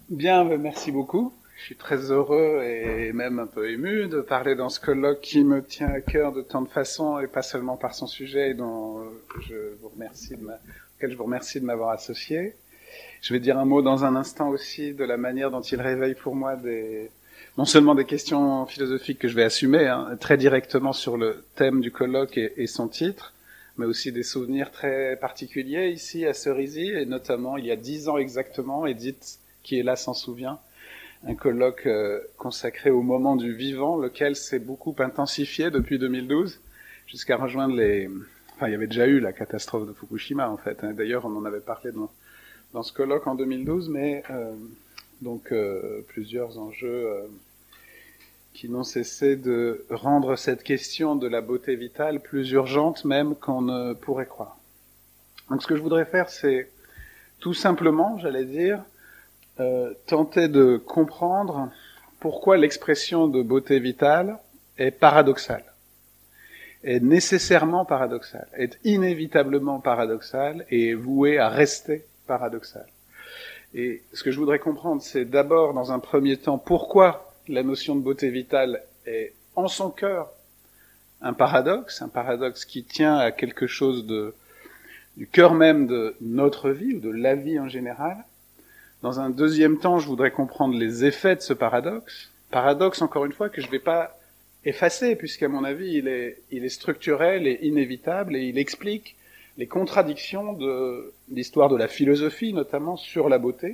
Bien, merci beaucoup. Je suis très heureux et même un peu ému de parler dans ce colloque qui me tient à cœur de tant de façons et pas seulement par son sujet et dont auquel je vous remercie de m'avoir associé. Je vais dire un mot dans un instant aussi de la manière dont il réveille pour moi non seulement des questions philosophiques que je vais assumer, très directement sur le thème du colloque et son titre, mais aussi des souvenirs très particuliers ici à Cerisy, et notamment il y a 10 ans exactement, Edith, qui est là, s'en souvient, un colloque consacré au moment du vivant, lequel s'est beaucoup intensifié depuis 2012, jusqu'à rejoindre Enfin, il y avait déjà eu la catastrophe de Fukushima, en fait. D'ailleurs, on en avait parlé dans ce colloque en 2012, mais plusieurs enjeux qui n'ont cessé de rendre cette question de la beauté vitale plus urgente même qu'on ne pourrait croire. Donc ce que je voudrais faire, c'est tout simplement, j'allais dire, tenter de comprendre pourquoi l'expression de beauté vitale est paradoxale, est nécessairement paradoxale, est inévitablement paradoxale et est vouée à rester paradoxale. Et ce que je voudrais comprendre, c'est d'abord, dans un premier temps, pourquoi la notion de beauté vitale est en son cœur un paradoxe qui tient à quelque chose du cœur même de notre vie ou de la vie en général. Dans un deuxième temps, je voudrais comprendre les effets de ce paradoxe. Paradoxe, encore une fois, que je ne vais pas effacer, puisqu'à mon avis, il est structurel et inévitable, et il explique les contradictions de l'histoire de la philosophie, notamment sur la beauté.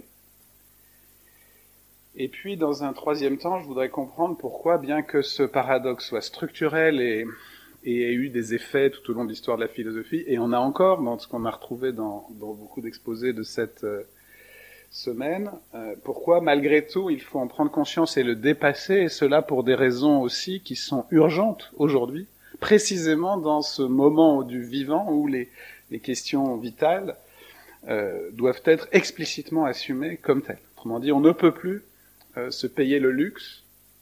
Et puis, dans un troisième temps, je voudrais comprendre pourquoi, bien que ce paradoxe soit structurel et ait eu des effets tout au long de l'histoire de la philosophie, et on a encore, dans ce qu'on a retrouvé dans beaucoup d'exposés de cette semaine, pourquoi, malgré tout, il faut en prendre conscience et le dépasser, et cela pour des raisons aussi qui sont urgentes aujourd'hui, précisément dans ce moment du vivant où les questions vitales doivent être explicitement assumées comme telles. Autrement dit, on ne peut plus se payer le luxe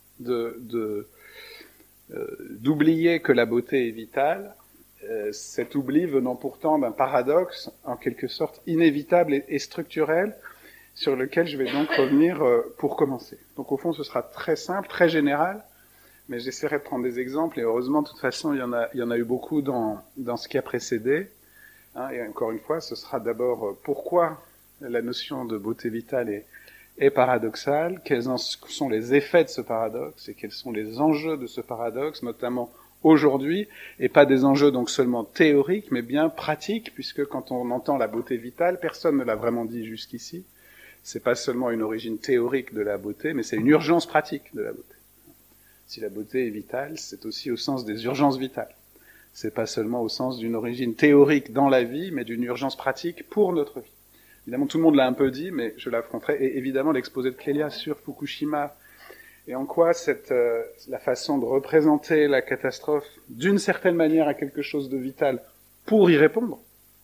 d'oublier que la beauté est vitale, cet oubli venant pourtant d'un paradoxe en quelque sorte inévitable et structurel, sur lequel je vais donc revenir pour commencer. Donc au fond, ce sera très simple, très général, mais j'essaierai de prendre des exemples, et heureusement, de toute façon, il y en a eu beaucoup dans ce qui a précédé. Et encore une fois, ce sera d'abord pourquoi la notion de beauté vitale est paradoxale, quels en sont les effets de ce paradoxe, et quels sont les enjeux de ce paradoxe, notamment aujourd'hui, et pas des enjeux donc seulement théoriques, mais bien pratiques, puisque quand on entend la beauté vitale, personne ne l'a vraiment dit jusqu'ici, c'est pas seulement une origine théorique de la beauté, mais c'est une urgence pratique de la beauté. Si la beauté est vitale, c'est aussi au sens des urgences vitales. C'est pas seulement au sens d'une origine théorique dans la vie, mais d'une urgence pratique pour notre vie. Évidemment, tout le monde l'a un peu dit, mais je l'affronterai. Et évidemment, l'exposé de Clélia sur Fukushima, et en quoi la façon de représenter la catastrophe d'une certaine manière à quelque chose de vital pour y répondre,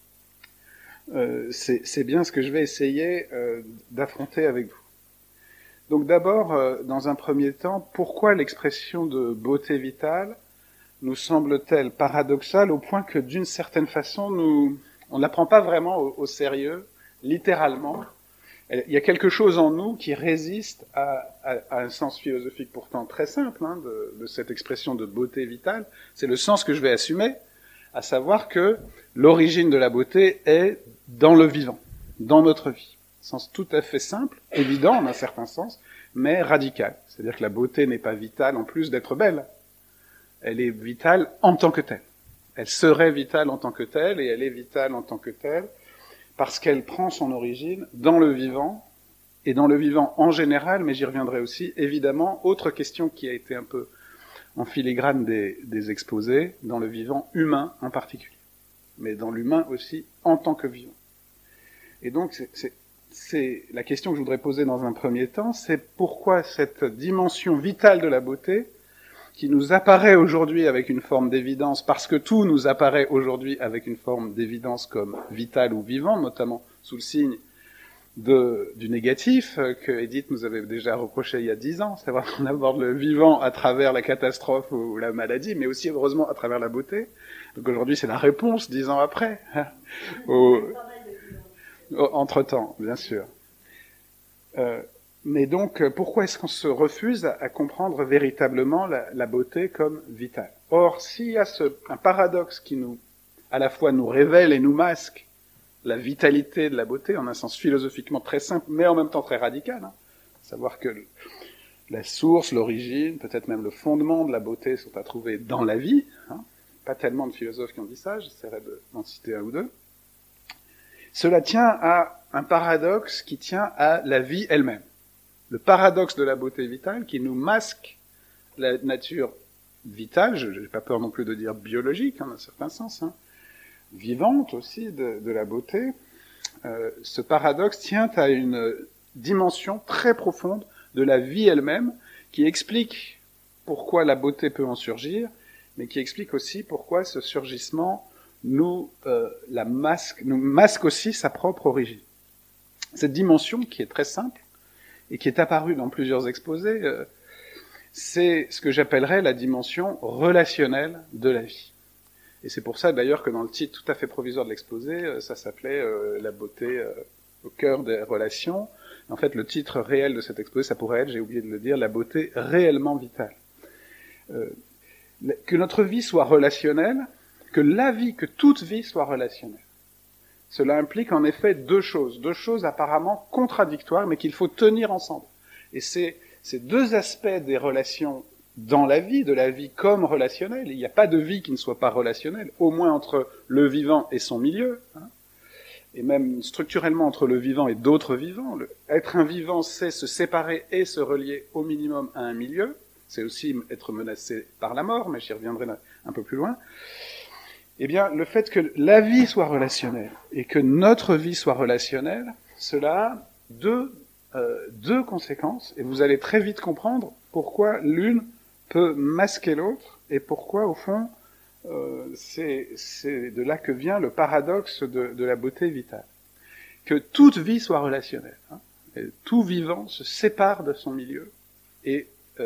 c'est bien ce que je vais essayer d'affronter avec vous. Donc d'abord, dans un premier temps, pourquoi l'expression de beauté vitale nous semble-t-elle paradoxale au point que d'une certaine façon, on ne la prend pas vraiment au sérieux, littéralement. Il y a quelque chose en nous qui résiste à un sens philosophique pourtant très simple de cette expression de beauté vitale. C'est le sens que je vais assumer, à savoir que l'origine de la beauté est dans le vivant, dans notre vie. Sens tout à fait simple, évident en un certain sens, mais radical. C'est-à-dire que la beauté n'est pas vitale en plus d'être belle. Elle est vitale en tant que telle. Elle serait vitale en tant que telle, et elle est vitale en tant que telle, parce qu'elle prend son origine dans le vivant, et dans le vivant en général, mais j'y reviendrai aussi, évidemment, autre question qui a été un peu en filigrane des exposés, dans le vivant humain en particulier, mais dans l'humain aussi en tant que vivant. Et donc, c'est la question que je voudrais poser dans un premier temps, c'est pourquoi cette dimension vitale de la beauté, qui nous apparaît aujourd'hui avec une forme d'évidence, parce que tout nous apparaît aujourd'hui avec une forme d'évidence comme vital ou vivant, notamment sous le signe du négatif que Edith nous avait déjà reproché il y a 10 ans, savoir qu'on aborde le vivant à travers la catastrophe ou la maladie, mais aussi heureusement à travers la beauté. Donc aujourd'hui c'est la réponse 10 ans après, entre-temps, bien sûr. Mais donc, pourquoi est-ce qu'on se refuse à comprendre véritablement la beauté comme vitale? Or, s'il y a un paradoxe qui à la fois nous révèle et nous masque la vitalité de la beauté, en un sens philosophiquement très simple, mais en même temps très radical, savoir que la source, l'origine, peut-être même le fondement de la beauté sont à trouver dans la vie, pas tellement de philosophes qui ont dit ça, j'essaierai d'en citer un ou deux. Cela tient à un paradoxe qui tient à la vie elle-même. Le paradoxe de la beauté vitale qui nous masque la nature vitale, je n'ai pas peur non plus de dire biologique, en un certain sens, vivante aussi de la beauté. Ce paradoxe tient à une dimension très profonde de la vie elle-même qui explique pourquoi la beauté peut en surgir, mais qui explique aussi pourquoi ce surgissement nous masque aussi sa propre origine. Cette dimension qui est très simple et qui est apparue dans plusieurs exposés, c'est ce que j'appellerais la dimension relationnelle de la vie. Et c'est pour ça d'ailleurs que dans le titre tout à fait provisoire de l'exposé, ça s'appelait la beauté au cœur des relations. En fait, le titre réel de cet exposé, ça pourrait être, j'ai oublié de le dire, la beauté réellement vitale. Que notre vie soit relationnelle, que toute vie soit relationnelle. Cela implique en effet deux choses apparemment contradictoires, mais qu'il faut tenir ensemble. Et c'est ces deux aspects des relations dans la vie, de la vie comme relationnelle. Il n'y a pas de vie qui ne soit pas relationnelle, au moins entre le vivant et son milieu, et même structurellement entre le vivant et d'autres vivants. Être un vivant, c'est se séparer et se relier au minimum à un milieu. C'est aussi être menacé par la mort, mais j'y reviendrai un peu plus loin. Eh bien, le fait que la vie soit relationnelle et que notre vie soit relationnelle, cela a deux conséquences, et vous allez très vite comprendre pourquoi l'une peut masquer l'autre, et pourquoi, au fond, c'est de là que vient le paradoxe de la beauté vitale. Que toute vie soit relationnelle. Et tout vivant se sépare de son milieu, et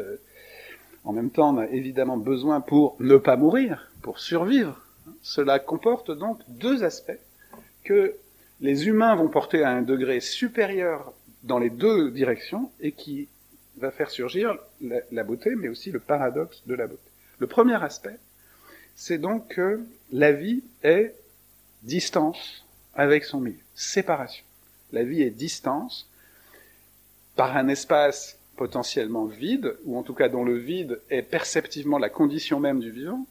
en même temps, on a évidemment besoin pour ne pas mourir, pour survivre. Cela comporte donc deux aspects que les humains vont porter à un degré supérieur dans les deux directions et qui va faire surgir la beauté, mais aussi le paradoxe de la beauté. Le premier aspect, c'est donc que la vie est distance avec son milieu, séparation. La vie est distance par un espace potentiellement vide, ou en tout cas dont le vide est perceptivement la condition même du vivant.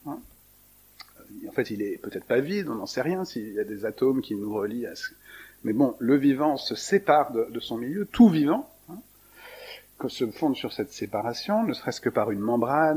En fait, il est peut-être pas vide, on n'en sait rien, s'il y a des atomes qui nous relient à ce... Mais bon, le vivant se sépare de son milieu, tout vivant, se fonde sur cette séparation, ne serait-ce que par une membrane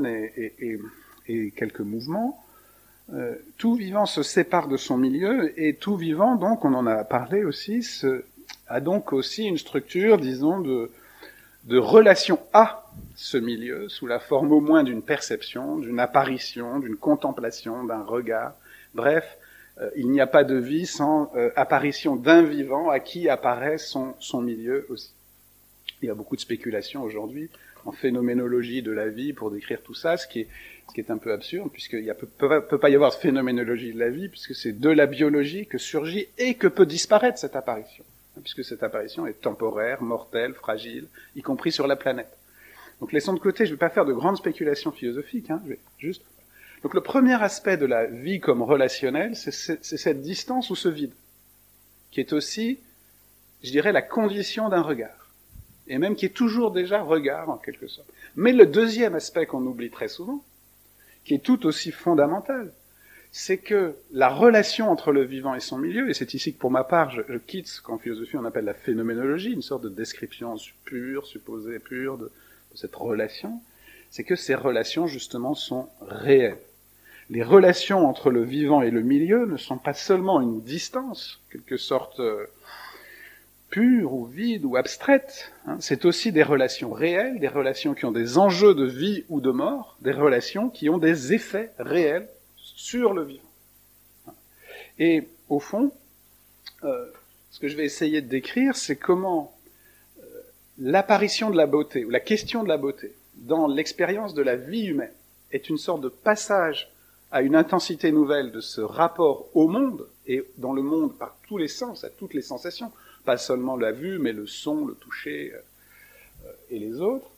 et quelques mouvements. Tout vivant se sépare de son milieu, et tout vivant, donc, on en a parlé aussi, a donc aussi une structure, disons, de relation à ce milieu, sous la forme au moins d'une perception, d'une apparition, d'une contemplation, d'un regard. Bref, il n'y a pas de vie sans apparition d'un vivant à qui apparaît son milieu aussi. Il y a beaucoup de spéculations aujourd'hui en phénoménologie de la vie pour décrire tout ça, ce qui est un peu absurde, puisqu'il ne peut pas y avoir de phénoménologie de la vie, puisque c'est de la biologie que surgit et que peut disparaître cette apparition, puisque cette apparition est temporaire, mortelle, fragile, y compris sur la planète. Donc laissons de côté, je ne vais pas faire de grandes spéculations philosophiques, je vais juste... Donc le premier aspect de la vie comme relationnelle, c'est cette distance ou ce vide, qui est aussi, je dirais, la condition d'un regard, et même qui est toujours déjà regard en quelque sorte. Mais le deuxième aspect qu'on oublie très souvent, qui est tout aussi fondamental, c'est que la relation entre le vivant et son milieu, et c'est ici que pour ma part je quitte ce qu'en philosophie on appelle la phénoménologie, une sorte de description pure, supposée pure de cette relation, c'est que ces relations justement sont réelles. Les relations entre le vivant et le milieu ne sont pas seulement une distance, quelque sorte pure ou vide ou abstraite, c'est aussi des relations réelles, des relations qui ont des enjeux de vie ou de mort, des relations qui ont des effets réels sur le vivant. Et au fond, ce que je vais essayer de décrire, c'est comment l'apparition de la beauté, ou la question de la beauté, dans l'expérience de la vie humaine, est une sorte de passage à une intensité nouvelle de ce rapport au monde, et dans le monde par tous les sens, à toutes les sensations, pas seulement la vue, mais le son, le toucher, et les autres,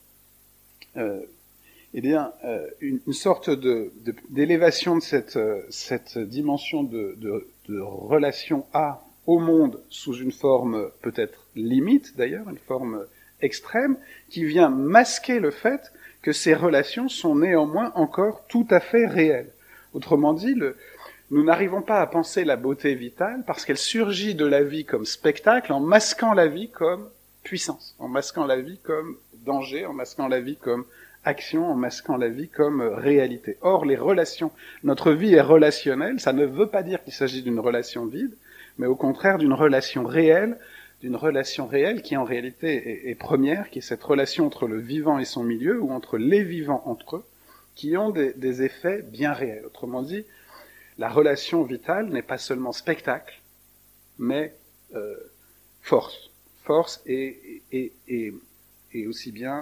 une sorte d'élévation de cette dimension de relation au monde sous une forme peut-être limite d'ailleurs, une forme extrême, qui vient masquer le fait que ces relations sont néanmoins encore tout à fait réelles. Autrement dit, nous n'arrivons pas à penser la beauté vitale parce qu'elle surgit de la vie comme spectacle en masquant la vie comme puissance, en masquant la vie comme danger, en masquant la vie comme action, en masquant la vie comme réalité. Or, les relations, notre vie est relationnelle, ça ne veut pas dire qu'il s'agit d'une relation vide, mais au contraire d'une relation réelle qui en réalité est première, qui est cette relation entre le vivant et son milieu, ou entre les vivants entre eux, qui ont des effets bien réels. Autrement dit, la relation vitale n'est pas seulement spectacle, mais force et aussi bien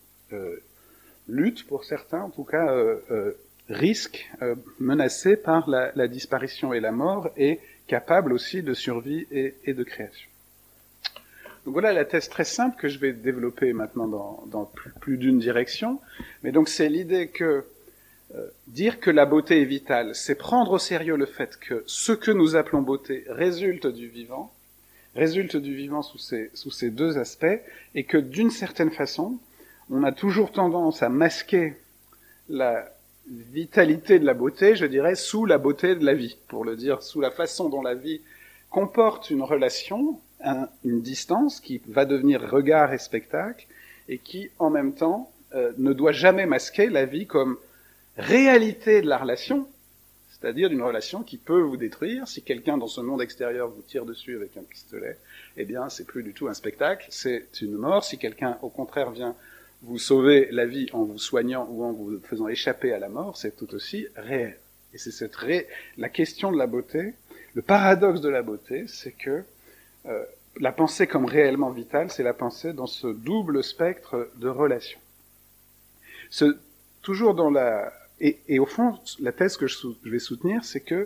lutte pour certains, en tout cas risque menacé par la disparition et la mort, et capable aussi de survie et de création. Donc voilà la thèse très simple que je vais développer maintenant dans plus d'une direction. Mais donc c'est l'idée que dire que la beauté est vitale, c'est prendre au sérieux le fait que ce que nous appelons beauté résulte du vivant sous ces deux aspects, et que d'une certaine façon, on a toujours tendance à masquer la vitalité de la beauté, je dirais, sous la beauté de la vie, pour le dire, sous la façon dont la vie comporte une relation, une distance qui va devenir regard et spectacle, et qui, en même temps, ne doit jamais masquer la vie comme réalité de la relation, c'est-à-dire d'une relation qui peut vous détruire. Si quelqu'un dans ce monde extérieur vous tire dessus avec un pistolet, eh bien, c'est plus du tout un spectacle, c'est une mort. Si quelqu'un, au contraire, vient vous sauver la vie en vous soignant ou en vous faisant échapper à la mort, c'est tout aussi réel. Et c'est la question de la beauté, le paradoxe de la beauté, c'est que la pensée comme réellement vitale, c'est la pensée dans ce double spectre de relations. Toujours dans et au fond, la thèse que je vais soutenir, c'est que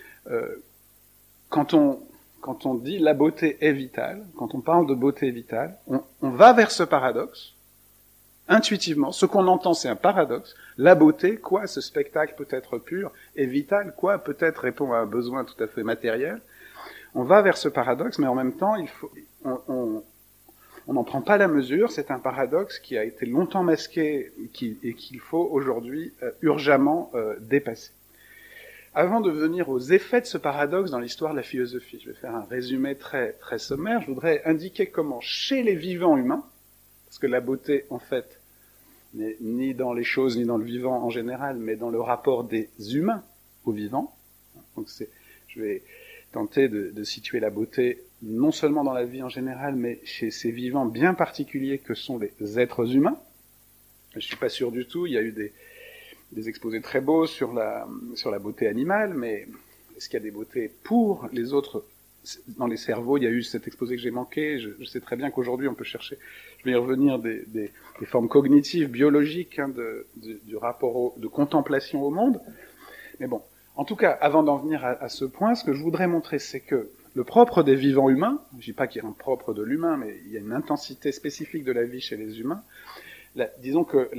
quand on dit la beauté est vitale, quand on parle de beauté vitale, on va vers ce paradoxe. Intuitivement, ce qu'on entend, c'est un paradoxe. La beauté, quoi, ce spectacle peut être pur, est vital, quoi, peut-être répond à un besoin tout à fait matériel. On va vers ce paradoxe, mais en même temps, on n'en prend pas la mesure. C'est un paradoxe qui a été longtemps masqué et qu'il faut aujourd'hui urgemment dépasser. Avant de venir aux effets de ce paradoxe dans l'histoire de la philosophie, je vais faire un résumé très, très sommaire. Je voudrais indiquer comment, chez les vivants humains, parce que la beauté, en fait, n'est ni dans les choses, ni dans le vivant en général, mais dans le rapport des humains au vivant. Donc je vais tenter de situer la beauté non seulement dans la vie en général, mais chez ces vivants bien particuliers que sont les êtres humains. Je suis pas sûr du tout, il y a eu des exposés très beaux sur la beauté animale, mais est-ce qu'il y a des beautés pour les autres? Dans les cerveaux, il y a eu cet exposé que j'ai manqué. Je sais très bien qu'aujourd'hui, on peut chercher, je vais y revenir, des formes cognitives, biologiques, du rapport de contemplation au monde. Mais bon, en tout cas, avant d'en venir à ce point, ce que je voudrais montrer, c'est que le propre des vivants humains, je ne dis pas qu'il y a un propre de l'humain, mais il y a une intensité spécifique de la vie chez les humains. Disons que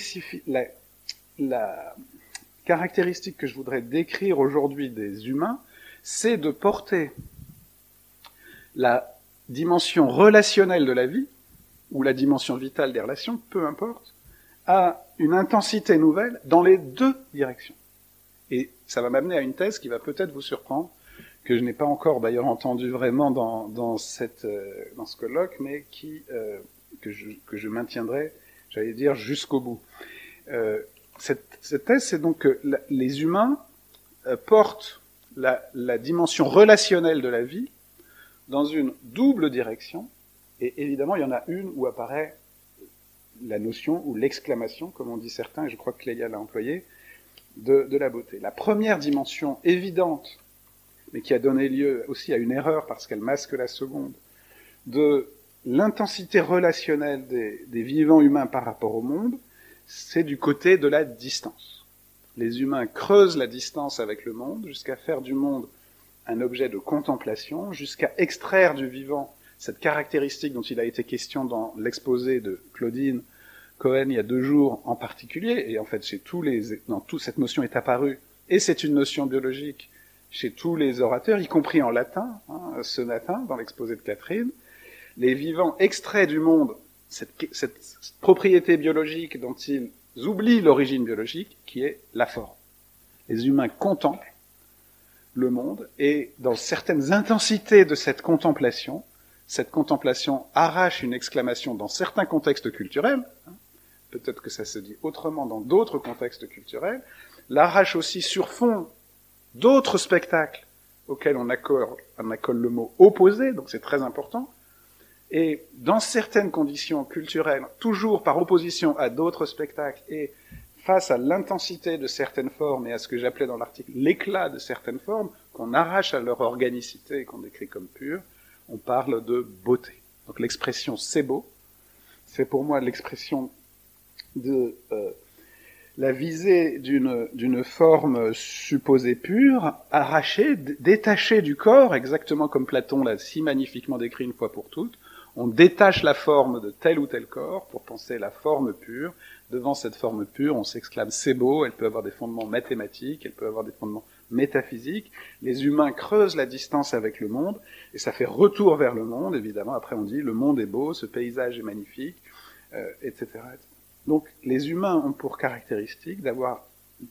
la caractéristique que je voudrais décrire aujourd'hui des humains, c'est de porter la dimension relationnelle de la vie, ou la dimension vitale des relations, peu importe, à une intensité nouvelle dans les deux directions. Et ça va m'amener à une thèse qui va peut-être vous surprendre, que je n'ai pas encore d'ailleurs entendu vraiment dans ce colloque, mais que je maintiendrai, j'allais dire, jusqu'au bout. Cette thèse, c'est donc que les humains portent la dimension relationnelle de la vie dans une double direction, et évidemment, il y en a une où apparaît la notion, ou l'exclamation, comme on dit certains, et je crois que Clélia l'a employé, de la beauté. La première dimension évidente, mais qui a donné lieu aussi à une erreur parce qu'elle masque la seconde, de l'intensité relationnelle des vivants humains par rapport au monde, c'est du côté de la distance. Les humains creusent la distance avec le monde jusqu'à faire du monde un objet de contemplation, jusqu'à extraire du vivant cette caractéristique dont il a été question dans l'exposé de Claudine Cohen il y a 2 jours en particulier, et en fait cette notion est apparue, et c'est une notion biologique chez tous les orateurs, y compris en latin, ce matin, dans l'exposé de Catherine, les vivants extraits du monde, cette propriété biologique dont ils oublient l'origine biologique, qui est la forme. Les humains contemplent le monde, et dans certaines intensités de cette contemplation arrache une exclamation dans certains contextes culturels, peut-être que ça se dit autrement dans d'autres contextes culturels, l'arrache aussi sur fond d'autres spectacles auxquels on accole le mot opposé, donc c'est très important, et dans certaines conditions culturelles, toujours par opposition à d'autres spectacles, et face à l'intensité de certaines formes et à ce que j'appelais dans l'article l'éclat de certaines formes, qu'on arrache à leur organicité et qu'on décrit comme pure, on parle de beauté. Donc l'expression « c'est beau », c'est pour moi l'expression de la visée d'une forme supposée pure, arrachée, détachée du corps, exactement comme Platon l'a si magnifiquement décrit une fois pour toutes. On détache la forme de tel ou tel corps pour penser la forme pure. Devant cette forme pure, on s'exclame « c'est beau », elle peut avoir des fondements mathématiques, elle peut avoir des fondements métaphysiques. Les humains creusent la distance avec le monde, et ça fait retour vers le monde, évidemment. Après on dit « le monde est beau, ce paysage est magnifique », etc., etc. Donc les humains ont pour caractéristique d'avoir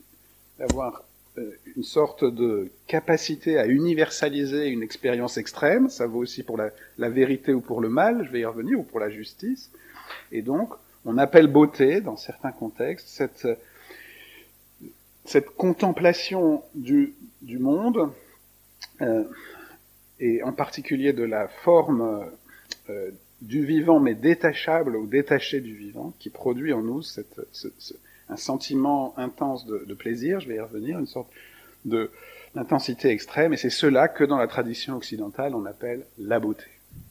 une sorte de capacité à universaliser une expérience extrême, ça vaut aussi pour la vérité ou pour le mal, je vais y revenir, ou pour la justice, et donc on appelle beauté, dans certains contextes, cette contemplation du monde, et en particulier de la forme du vivant, mais détachable ou détaché du vivant, qui produit en nous un sentiment intense de plaisir, je vais y revenir, une sorte d'intensité extrême, et c'est cela que dans la tradition occidentale on appelle la beauté.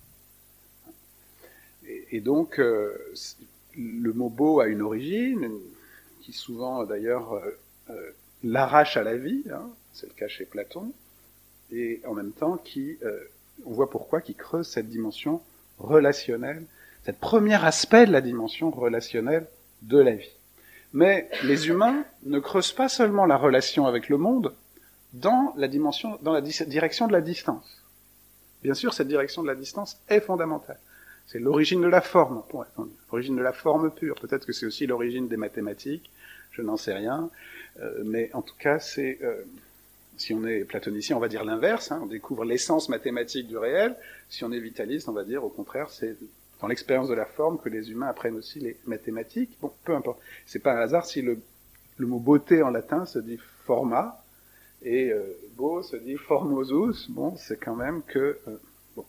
Et donc, le mot beau a une origine, qui souvent d'ailleurs l'arrache à la vie, c'est le cas chez Platon, et en même temps on voit pourquoi, qui creuse cette dimension relationnelle, cet premier aspect de la dimension relationnelle de la vie. Mais les humains ne creusent pas seulement la relation avec le monde dans la direction de la distance. Bien sûr, cette direction de la distance est fondamentale. C'est l'origine de la forme, pourrait-on dire. L'origine de la forme pure. Peut-être que c'est aussi l'origine des mathématiques, je n'en sais rien. Mais en tout cas, si on est platonicien, on va dire l'inverse, on découvre l'essence mathématique du réel. Si on est vitaliste, on va dire au contraire, c'est dans l'expérience de la forme que les humains apprennent aussi les mathématiques. Bon, peu importe. C'est pas un hasard si le mot beauté en latin se dit forma, et beau se dit formosus. Bon, c'est quand même que... bon.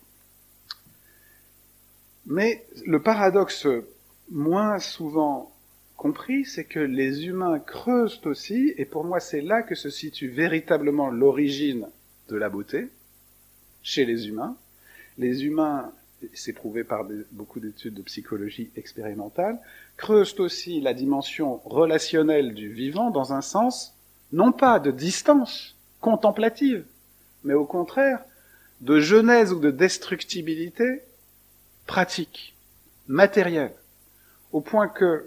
Mais le paradoxe moins souvent compris, c'est que les humains creusent aussi, et pour moi c'est là que se situe véritablement l'origine de la beauté, chez les humains. Les humains, c'est prouvé par beaucoup d'études de psychologie expérimentale, creusent aussi la dimension relationnelle du vivant dans un sens, non pas de distance contemplative, mais au contraire de genèse ou de destructibilité pratique, matérielle, au point que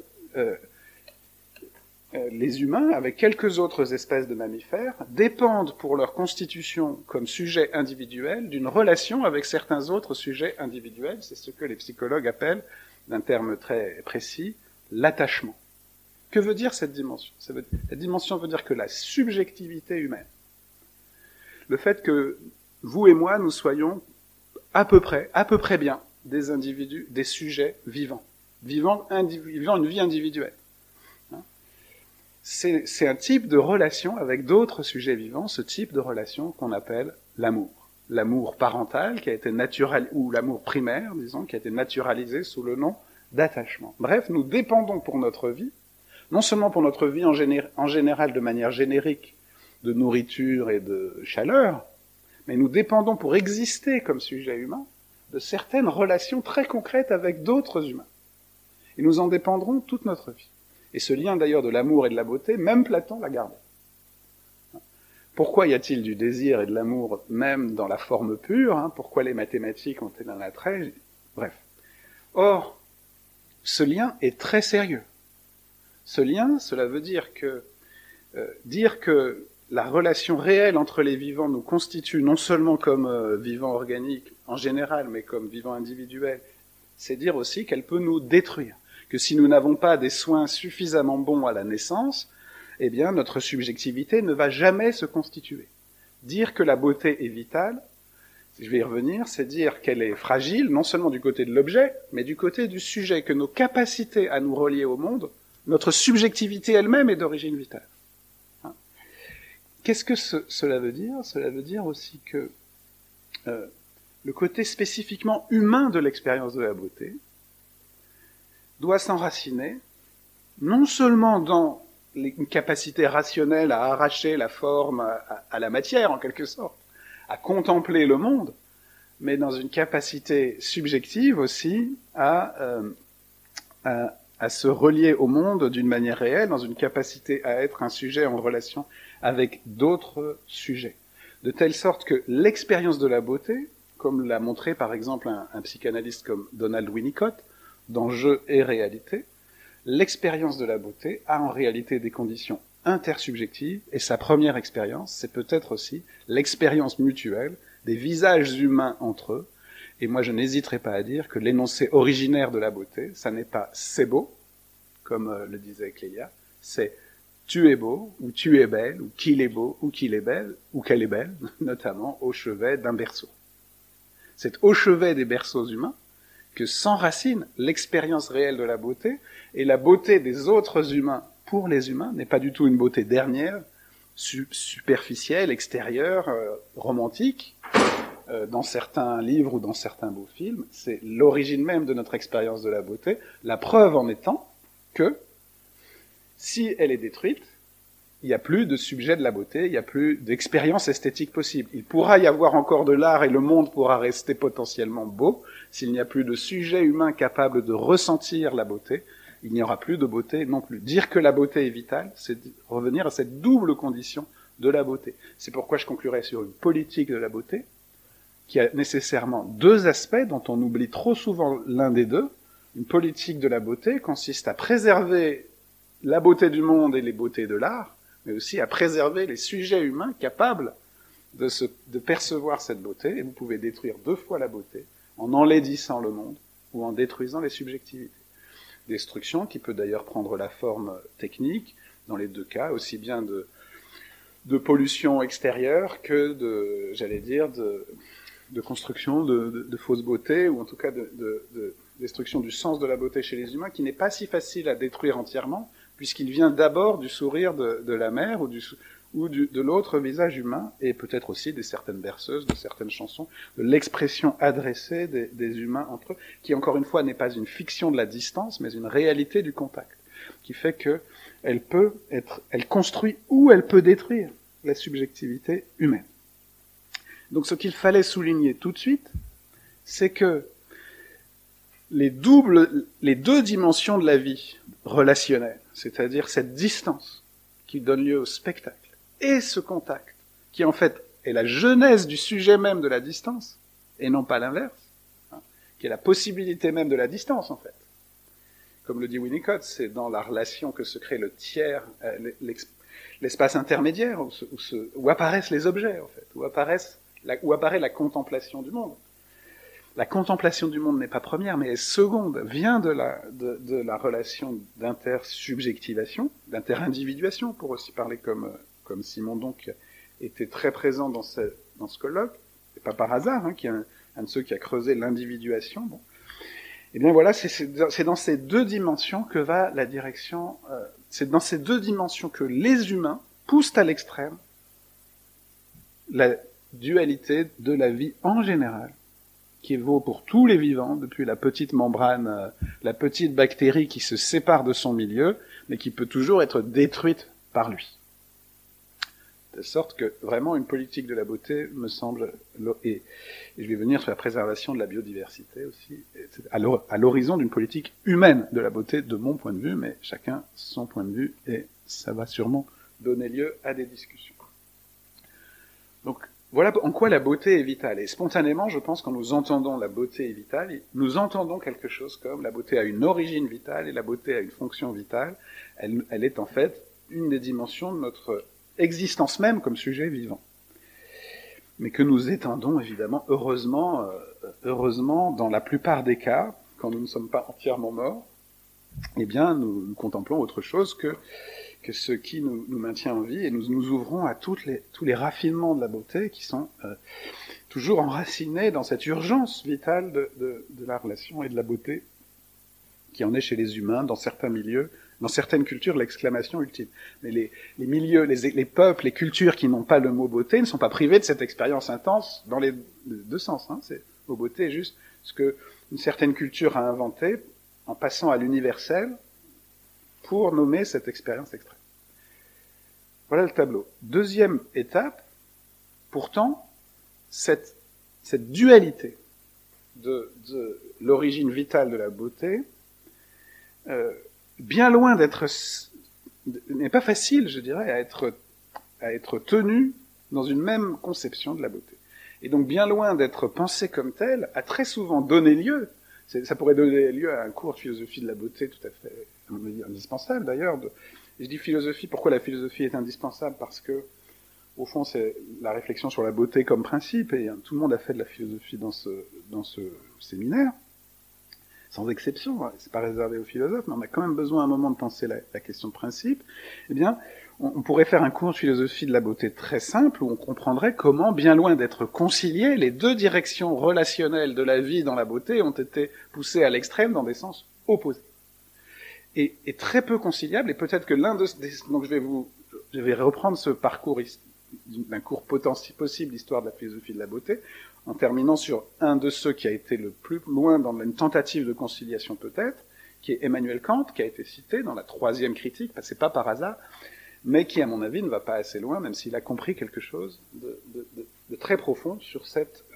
les humains, avec quelques autres espèces de mammifères, dépendent pour leur constitution comme sujet individuel d'une relation avec certains autres sujets individuels. C'est ce que les psychologues appellent, d'un terme très précis, l'attachement. Que veut dire cette dimension ? Cette dimension veut dire que la subjectivité humaine, le fait que vous et moi, nous soyons à peu près bien des individus, des sujets vivant une vie individuelle. C'est un type de relation avec d'autres sujets vivants, ce type de relation qu'on appelle l'amour. L'amour parental qui a été ou l'amour primaire, disons, qui a été naturalisé sous le nom d'attachement. Bref, nous dépendons pour notre vie, non seulement pour notre vie en général de manière générique, de nourriture et de chaleur, mais nous dépendons pour exister comme sujet humain de certaines relations très concrètes avec d'autres humains. Et nous en dépendrons toute notre vie. Et ce lien d'ailleurs de l'amour et de la beauté, même Platon l'a gardé. Pourquoi y a-t-il du désir et de l'amour même dans la forme pure ? Pourquoi les mathématiques ont-elles un attrait ? Bref. Or, ce lien est très sérieux. Ce lien, cela veut dire que la relation réelle entre les vivants nous constitue non seulement comme vivants organiques en général, mais comme vivants individuels, c'est dire aussi qu'elle peut nous détruire. Que si nous n'avons pas des soins suffisamment bons à la naissance, eh bien notre subjectivité ne va jamais se constituer. Dire que la beauté est vitale, je vais y revenir, c'est dire qu'elle est fragile, non seulement du côté de l'objet, mais du côté du sujet, que nos capacités à nous relier au monde, notre subjectivité elle-même est d'origine vitale. Qu'est-ce que cela veut dire ? Cela veut dire aussi que le côté spécifiquement humain de l'expérience de la beauté doit s'enraciner non seulement dans une capacité rationnelle à arracher la forme à la matière, en quelque sorte, à contempler le monde, mais dans une capacité subjective aussi à se relier au monde d'une manière réelle, dans une capacité à être un sujet en relation avec d'autres sujets. De telle sorte que l'expérience de la beauté, comme l'a montré par exemple un psychanalyste comme Donald Winnicott, dans Jeu et réalité, l'expérience de la beauté a en réalité des conditions intersubjectives, et sa première expérience, c'est peut-être aussi l'expérience mutuelle des visages humains entre eux. Et moi, je n'hésiterai pas à dire que l'énoncé originaire de la beauté, ça n'est pas « c'est beau », comme le disait Clélia, c'est « tu es beau » ou « tu es belle » ou « qu'il est beau » ou « qu'il est belle » ou « qu'elle est belle », notamment au chevet d'un berceau. C'est au chevet des berceaux humains que s'enracine l'expérience réelle de la beauté, et la beauté des autres humains pour les humains n'est pas du tout une beauté dernière, superficielle, extérieure, romantique, dans certains livres ou dans certains beaux films. C'est l'origine même de notre expérience de la beauté, la preuve en étant que, si elle est détruite, il n'y a plus de sujet de la beauté, il n'y a plus d'expérience esthétique possible. Il pourra y avoir encore de l'art et le monde pourra rester potentiellement beau. S'il n'y a plus de sujet humain capable de ressentir la beauté, il n'y aura plus de beauté non plus. Dire que la beauté est vitale, c'est revenir à cette double condition de la beauté. C'est pourquoi je conclurai sur une politique de la beauté qui a nécessairement deux aspects dont on oublie trop souvent l'un des deux. Une politique de la beauté consiste à préserver la beauté du monde et les beautés de l'art, mais aussi à préserver les sujets humains capables de percevoir cette beauté, et vous pouvez détruire deux fois la beauté en enlaidissant le monde ou en détruisant les subjectivités. Destruction qui peut d'ailleurs prendre la forme technique, dans les deux cas, aussi bien de pollution extérieure que de construction de fausses beautés, ou en tout cas de destruction du sens de la beauté chez les humains, qui n'est pas si facile à détruire entièrement, puisqu'il vient d'abord du sourire de la mère ou de l'autre visage humain, et peut-être aussi de certaines berceuses, de certaines chansons, de l'expression adressée des humains entre eux, qui encore une fois n'est pas une fiction de la distance, mais une réalité du contact, qui fait que elle construit ou elle peut détruire la subjectivité humaine. Donc ce qu'il fallait souligner tout de suite, c'est que les deux dimensions de la vie relationnelle, c'est-à-dire cette distance qui donne lieu au spectacle, et ce contact, qui en fait est la genèse du sujet même de la distance, et non pas l'inverse, qui est la possibilité même de la distance en fait. Comme le dit Winnicott, c'est dans la relation que se crée le tiers, l'espace intermédiaire, où apparaissent les objets en fait, où apparaît la contemplation du monde. La contemplation du monde n'est pas première, mais est seconde, vient de la relation d'intersubjectivation, d'inter-individuation, pour aussi parler comme Simon donc était très présent dans ce colloque, et pas par hasard, qui est un de ceux qui a creusé l'individuation. Bon. Et bien voilà, c'est dans ces deux dimensions que va la direction, c'est dans ces deux dimensions que les humains poussent à l'extrême la dualité de la vie en général, qui vaut pour tous les vivants, depuis la petite membrane, la petite bactérie qui se sépare de son milieu, mais qui peut toujours être détruite par lui. De sorte que, vraiment, une politique de la beauté, me semble, et je vais venir sur la préservation de la biodiversité aussi, à l'horizon d'une politique humaine de la beauté, de mon point de vue, mais chacun son point de vue, et ça va sûrement donner lieu à des discussions. Donc, Voilà en quoi la beauté est vitale. Et spontanément, je pense, quand nous entendons la beauté est vitale, nous entendons quelque chose comme la beauté a une origine vitale et la beauté a une fonction vitale. Elle est en fait une des dimensions de notre existence même comme sujet vivant. Mais que nous étendons évidemment, heureusement, dans la plupart des cas, quand nous ne sommes pas entièrement morts, eh bien, nous contemplons autre chose que ce qui nous maintient en vie, et nous ouvrons à tous les raffinements de la beauté qui sont toujours enracinés dans cette urgence vitale de la relation et de la beauté qui en est chez les humains, dans certains milieux, dans certaines cultures, l'exclamation ultime. Mais les milieux, les peuples, les cultures qui n'ont pas le mot beauté ne sont pas privés de cette expérience intense dans les deux sens. Le mot beauté est juste ce que une certaine culture a inventé en passant à l'universel pour nommer cette expérience extrême. Voilà le tableau. Deuxième étape, pourtant, cette dualité de l'origine vitale de la beauté, bien loin d'être, n'est pas facile, je dirais, à être tenue dans une même conception de la beauté. Et donc, bien loin d'être pensée comme telle, a très souvent donné lieu, ça pourrait donner lieu à un cours de philosophie de la beauté tout à fait, à mon avis, indispensable d'ailleurs. Je dis philosophie, pourquoi la philosophie est indispensable? Parce que, au fond, c'est la réflexion sur la beauté comme principe, et tout le monde a fait de la philosophie dans ce séminaire, sans exception, c'est pas réservé aux philosophes, mais on a quand même besoin à un moment de penser la question de principe. Eh bien, on pourrait faire un cours de philosophie de la beauté très simple, où on comprendrait comment, bien loin d'être conciliés, les deux directions relationnelles de la vie dans la beauté ont été poussées à l'extrême dans des sens opposés. Et très peu conciliables, et peut-être que donc je vais reprendre ce parcours d'un cours possible d'histoire de la philosophie de la beauté, en terminant sur un de ceux qui a été le plus loin dans une tentative de conciliation peut-être, qui est Emmanuel Kant, qui a été cité dans la troisième critique, parce que c'est pas par hasard, mais qui, à mon avis, ne va pas assez loin, même s'il a compris quelque chose de très profond sur cette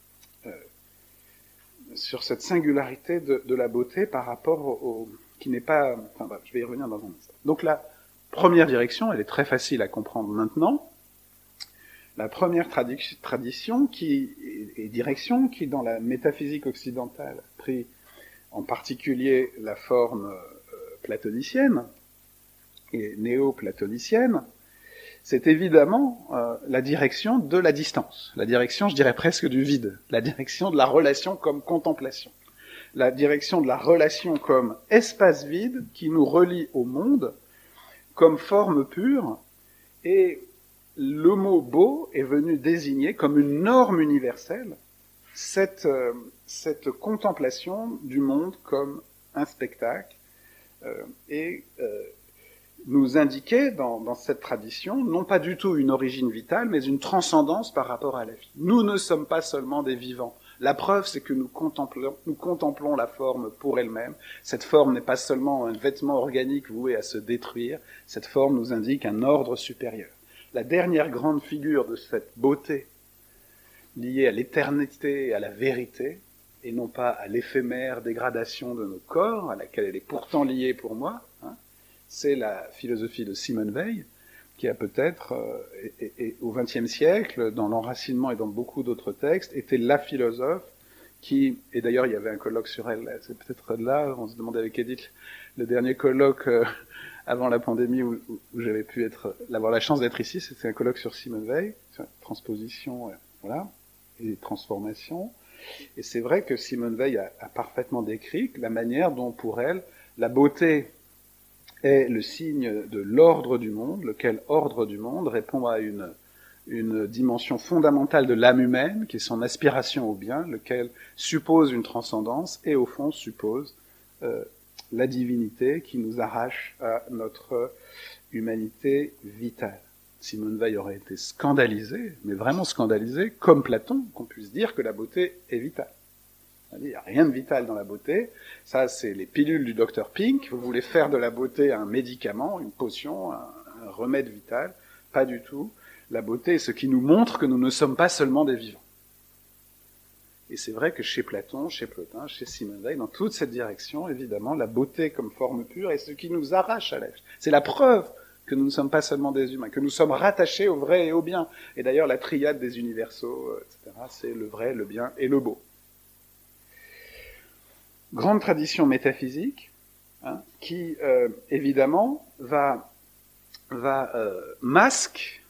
singularité de la beauté par rapport qui n'est pas... Enfin, bref, je vais y revenir dans un instant. Donc la première direction, elle est très facile à comprendre maintenant. La première tradition et direction qui, dans la métaphysique occidentale, a pris en particulier la forme platonicienne et néo-platonicienne, c'est évidemment la direction de la distance, la direction, je dirais presque du vide, la direction de la relation comme contemplation, la direction de la relation comme espace vide qui nous relie au monde, comme forme pure, et le mot beau est venu désigner comme une norme universelle cette contemplation du monde comme un spectacle et nous indiquer dans cette tradition non pas du tout une origine vitale mais une transcendance par rapport à la vie. Nous ne sommes pas seulement des vivants. La preuve, c'est que nous contemplons la forme pour elle-même. Cette forme n'est pas seulement un vêtement organique voué à se détruire. Cette forme nous indique un ordre supérieur. La dernière grande figure de cette beauté liée à l'éternité et à la vérité, et non pas à l'éphémère dégradation de nos corps, à laquelle elle est pourtant liée pour moi, c'est la philosophie de Simone Weil, qui a peut-être, au XXe siècle, dans l'enracinement et dans beaucoup d'autres textes, été la philosophe qui, et d'ailleurs il y avait un colloque sur elle, c'est peut-être là, on se demandait avec Edith, le dernier colloque avant la pandémie où j'avais pu avoir la chance d'être ici, c'était un colloque sur Simone Weil, sur transposition, voilà, et transformation. Et c'est vrai que Simone Weil a parfaitement décrit la manière dont, pour elle, la beauté est le signe de l'ordre du monde, lequel ordre du monde répond à une dimension fondamentale de l'âme humaine, qui est son aspiration au bien, lequel suppose une transcendance et au fond suppose la divinité qui nous arrache à notre humanité vitale. Simone Weil aurait été scandalisée, mais vraiment scandalisée, comme Platon, qu'on puisse dire que la beauté est vitale. Il n'y a rien de vital dans la beauté. Ça, c'est les pilules du docteur Pink. Vous voulez faire de la beauté un médicament, une potion, un remède vital. Pas du tout. La beauté est ce qui nous montre que nous ne sommes pas seulement des vivants. Et c'est vrai que chez Platon, chez Plotin, chez Simone Weil, dans toute cette direction, évidemment, la beauté comme forme pure est ce qui nous arrache à l'être. C'est la preuve que nous ne sommes pas seulement des humains, que nous sommes rattachés au vrai et au bien. Et d'ailleurs, la triade des universaux, etc., c'est le vrai, le bien et le beau. Grande tradition métaphysique, hein, qui, évidemment, masque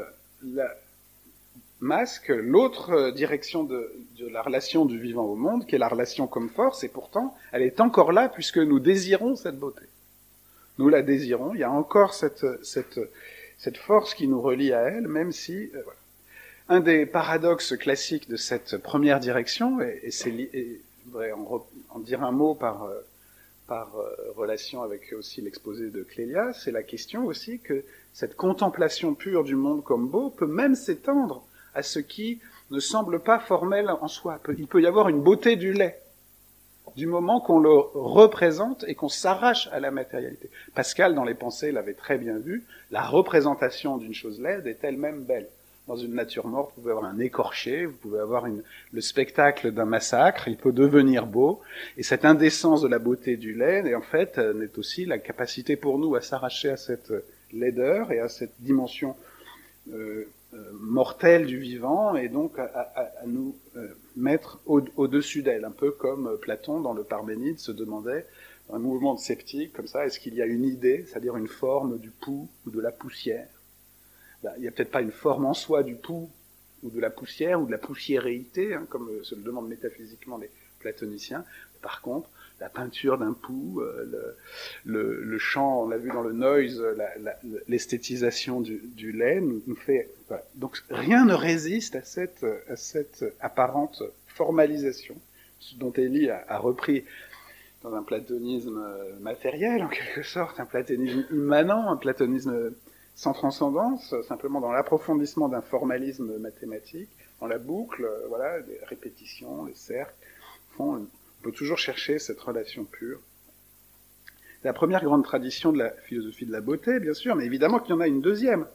l'autre direction de la relation du vivant au monde, qui est la relation comme force, et pourtant, elle est encore là puisque nous désirons cette beauté. Nous la désirons, il y a encore cette force qui nous relie à elle, même si... voilà. Un des paradoxes classiques de cette première direction, et je voudrais en dire un mot par relation avec aussi l'exposé de Clélia, c'est la question aussi que cette contemplation pure du monde comme beau peut même s'étendre à ce qui ne semble pas formel en soi. Il peut y avoir une beauté du lait, du moment qu'on le représente et qu'on s'arrache à la matérialité. Pascal, dans les Pensées, l'avait très bien vu, la représentation d'une chose laide est elle-même belle. Dans une nature morte, vous pouvez avoir un écorché, vous pouvez avoir le spectacle d'un massacre, il peut devenir beau, et cette indécence de la beauté du lait, en fait, n'est aussi la capacité pour nous à s'arracher à cette laideur et à cette dimension mortelle du vivant, et donc à nous mettre au-dessus d'elle, un peu comme Platon, dans le Parménide, se demandait, un mouvement de sceptique, comme ça, est-ce qu'il y a une idée, c'est-à-dire une forme du pouls ou de la poussière? Il n'y a peut-être pas une forme en soi du pouls ou de la poussière ou de la poussiéréité, hein, comme se le demandent métaphysiquement les platoniciens. Par contre, la peinture d'un pouls, le chant, on l'a vu dans le noise, l'esthétisation du lait nous fait... Voilà. Donc rien ne résiste à cette apparente formalisation, ce dont Élie a repris dans un platonisme matériel, en quelque sorte, un platonisme immanent, un platonisme sans transcendance, simplement dans l'approfondissement d'un formalisme mathématique, dans la boucle, voilà, les répétitions, les cercles, on peut toujours chercher cette relation pure. C'est la première grande tradition de la philosophie de la beauté, bien sûr, mais évidemment qu'il y en a une deuxième.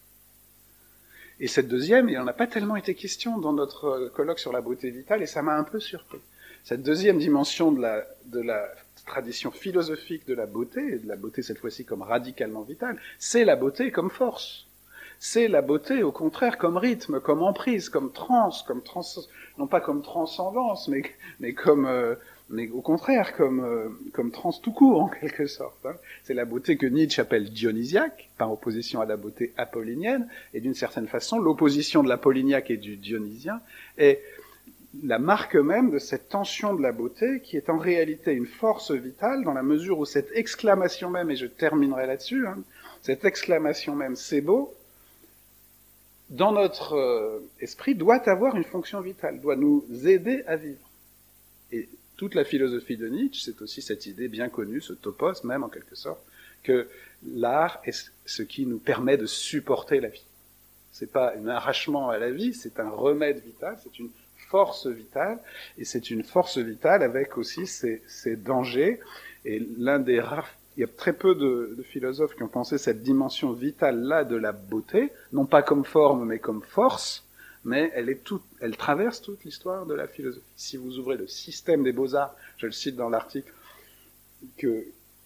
Et cette deuxième, il n'en a pas tellement été question dans notre colloque sur la beauté vitale, et ça m'a un peu surpris. Cette deuxième dimension de la tradition philosophique de la beauté, et de la beauté cette fois-ci comme radicalement vitale, c'est la beauté comme force. C'est la beauté, au contraire, comme rythme, comme emprise, comme transe, non pas comme transcendance, mais au contraire, comme transe tout court, en quelque sorte. Hein. C'est la beauté que Nietzsche appelle dionysiaque, par opposition à la beauté apollinienne, et d'une certaine façon, l'opposition de l'apolliniaque et du dionysien est la marque même de cette tension de la beauté qui est en réalité une force vitale dans la mesure où cette exclamation même, et je terminerai là-dessus, hein, cette exclamation même, c'est beau, dans notre esprit, doit avoir une fonction vitale, doit nous aider à vivre. Et toute la philosophie de Nietzsche, c'est aussi cette idée bien connue, ce topos même en quelque sorte, que l'art est ce qui nous permet de supporter la vie. C'est pas un arrachement à la vie, c'est un remède vital, c'est une force vitale, et c'est une force vitale avec aussi ses dangers, et l'un des rares... Il y a très peu de philosophes qui ont pensé cette dimension vitale-là de la beauté, non pas comme forme, mais comme force, mais elle traverse toute l'histoire de la philosophie. Si vous ouvrez le système des beaux-arts, je le cite dans l'article que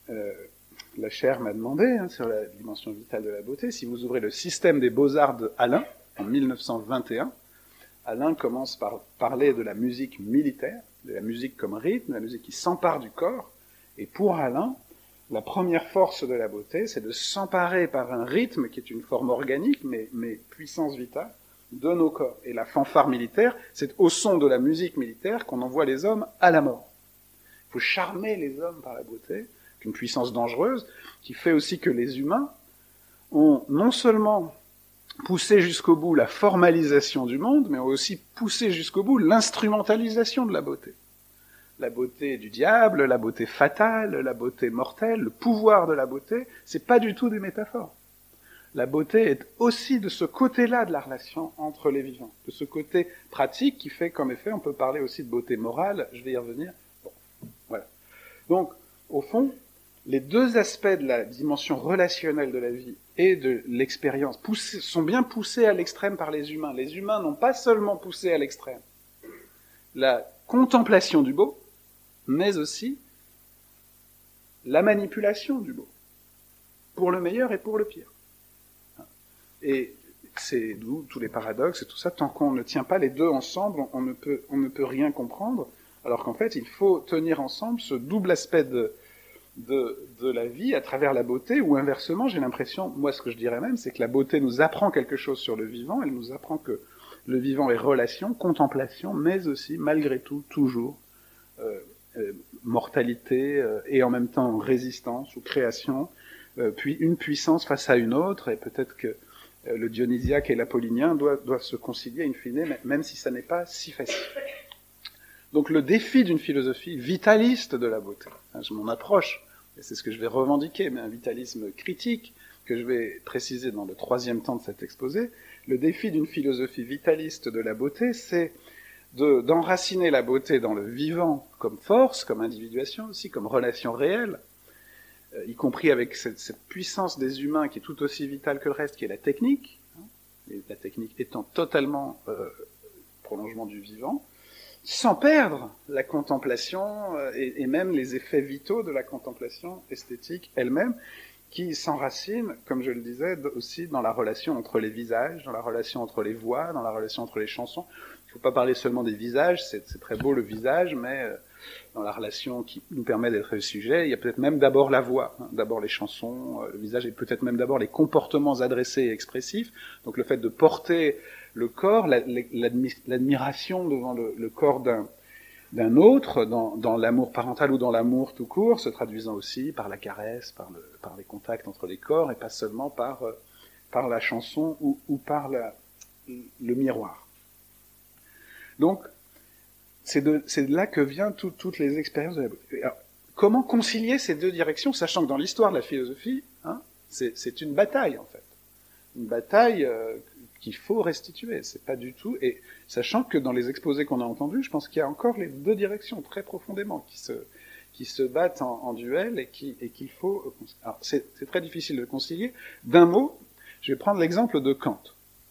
la chaire m'a demandé, hein, sur la dimension vitale de la beauté, si vous ouvrez le système des beaux-arts de Alain, en 1921, Alain commence par parler de la musique militaire, de la musique comme rythme, de la musique qui s'empare du corps, et pour Alain, la première force de la beauté, c'est de s'emparer par un rythme qui est une forme organique, mais puissance vitale, de nos corps. Et la fanfare militaire, c'est au son de la musique militaire qu'on envoie les hommes à la mort. Il faut charmer les hommes par la beauté, une puissance dangereuse, qui fait aussi que les humains ont non seulement poussé jusqu'au bout la formalisation du monde, mais ont aussi poussé jusqu'au bout l'instrumentalisation de la beauté. La beauté du diable, la beauté fatale, la beauté mortelle, le pouvoir de la beauté, c'est pas du tout des métaphores. La beauté est aussi de ce côté-là de la relation entre les vivants, de ce côté pratique qui fait qu'en effet, on peut parler aussi de beauté morale, je vais y revenir. Bon, voilà. Donc, au fond, les deux aspects de la dimension relationnelle de la vie et de l'expérience sont bien poussés à l'extrême par les humains. Les humains n'ont pas seulement poussé à l'extrême la contemplation du beau, mais aussi la manipulation du beau, pour le meilleur et pour le pire. Et c'est d'où tous les paradoxes et tout ça. Tant qu'on ne tient pas les deux ensemble, on ne peut rien comprendre. Alors qu'en fait, il faut tenir ensemble ce double aspect de la vie à travers la beauté, ou inversement, j'ai l'impression, moi ce que je dirais même, c'est que la beauté nous apprend quelque chose sur le vivant, elle nous apprend que le vivant est relation, contemplation, mais aussi, malgré tout, toujours, mortalité, et en même temps résistance ou création, puis une puissance face à une autre, et peut-être que le dionysiaque et l'apollinien doivent se concilier in fine, même si ça n'est pas si facile. Donc le défi d'une philosophie vitaliste de la beauté, je m'en approche, et c'est ce que je vais revendiquer, mais un vitalisme critique, que je vais préciser dans le 3e temps de cet exposé, le défi d'une philosophie vitaliste de la beauté, c'est d'enraciner la beauté dans le vivant comme force, comme individuation aussi, comme relation réelle, y compris avec cette puissance des humains qui est tout aussi vitale que le reste, qui est la technique, et la technique étant totalement prolongement du vivant, sans perdre la contemplation et même les effets vitaux de la contemplation esthétique elle-même, qui s'enracine, comme je le disais, aussi dans la relation entre les visages, dans la relation entre les voix, dans la relation entre les chansons. Il ne faut pas parler seulement des visages, c'est très beau le visage, mais dans la relation qui nous permet d'être le sujet, il y a peut-être même d'abord la voix, d'abord les chansons, le visage, et peut-être même d'abord les comportements adressés et expressifs. Donc le fait de porter le corps, l'admiration devant le corps d'un autre, dans l'amour parental ou dans l'amour tout court, se traduisant aussi par la caresse, par les contacts entre les corps, et pas seulement par la chanson ou par le miroir. Donc, c'est de là que viennent toutes les expériences de la beauté. Alors, comment concilier ces deux directions, sachant que dans l'histoire de la philosophie, c'est une bataille, en fait. Une bataille qu'il faut restituer, c'est pas du tout, et sachant que dans les exposés qu'on a entendus, je pense qu'il y a encore les deux directions très profondément qui se battent en duel et qu'il faut... Alors, c'est très difficile de concilier. D'un mot, je vais prendre l'exemple de Kant.